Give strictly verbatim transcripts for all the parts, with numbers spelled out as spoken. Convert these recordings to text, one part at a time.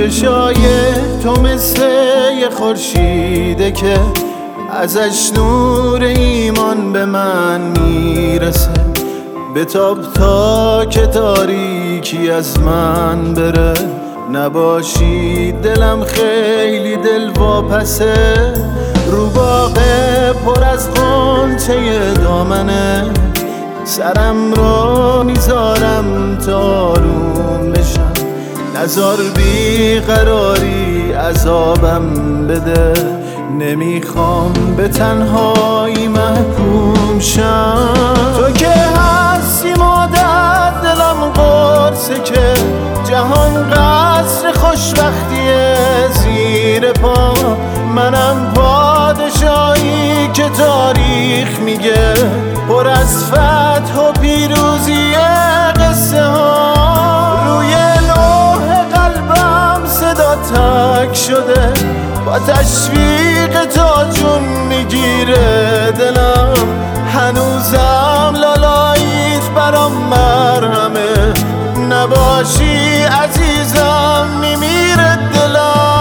چشای تو مثل یه خورشیده که ازش نور ایمان به من میرسه. بتاب تا که تاریکی از من بره، نباشی دلم خیلی دل واپسه. رو باغ پر از غنچه دامنه، سرم را میذارم تا آروم بشم. نزار بیقراری عذابم بده، نمیخوام به تنهایی محکوم شم. تو که هستی مادر دلم قرصه که جهان قصر خوشبختیه زیر پا. منم پادشاهی که تاریخ میگه پر از فتح و پیروزی قصه ها. روی لوح قلبم صدا تک شده، با تشویق تا جون میگیره دلم. هنوزم لالاییت برام مرهمه، نباشی عزیزم میمیره دلم.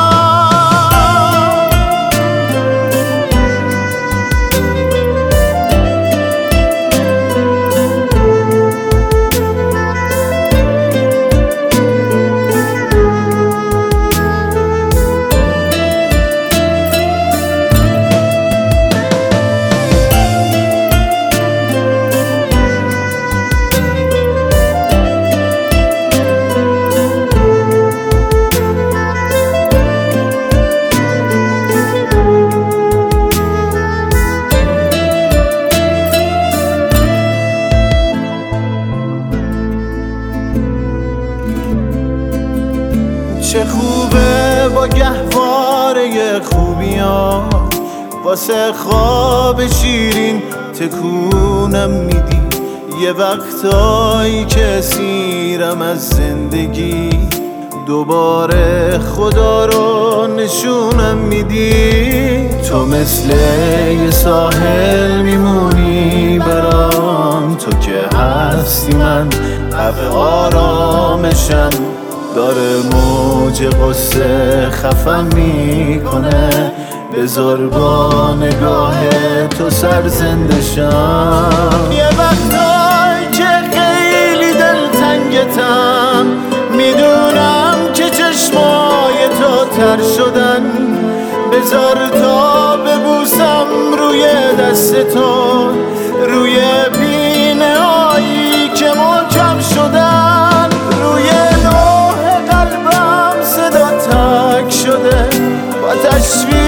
چه خوبه با گهواره خوبی‌ها، واسه خواب شیرین تکونم میدی. یه وقتایی که سیرم از زندگی، دوباره خدا رو نشونم میدی. تو مثل یه ساحل میمونی برام، تو که هستی من قفه آرامشم. داره موج قصه خفم میکنه، بذار با نگاه تو سر زنده شم. یه وقتایی که خیلی دلتنگتم، میدونم که چشمای تو تر شدن. بذار تا ببوسم روی دست تو، روی بینه هایی که محکم شدن. روی لوح قلبم صدا تک شده، با تشویق